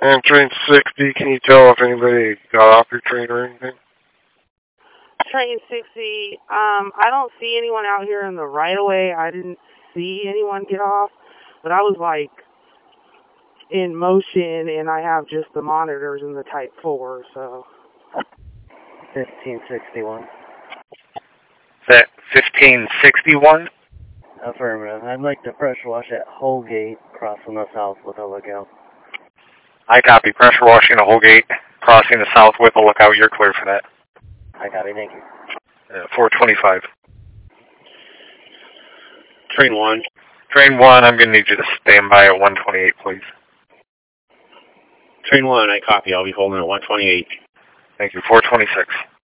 And train 60, can you tell if anybody got off your train or anything? Train 60, I don't see anyone out here in the right of way. I didn't see anyone get off, but I was like in motion and I have just the monitors in the Type 4, so. 1561. Is that 1561? Affirmative. I'd like to pressure wash at Holgate, crossing the south with a lookout. I copy. Pressure washing at Holgate, crossing the south with a lookout. You're clear for that. I copy. Thank you. 425. Train 1. Train 1, I'm going to need you to stand by at 128, please. Train 1, I copy. I'll be holding at 128. Thank you. 426.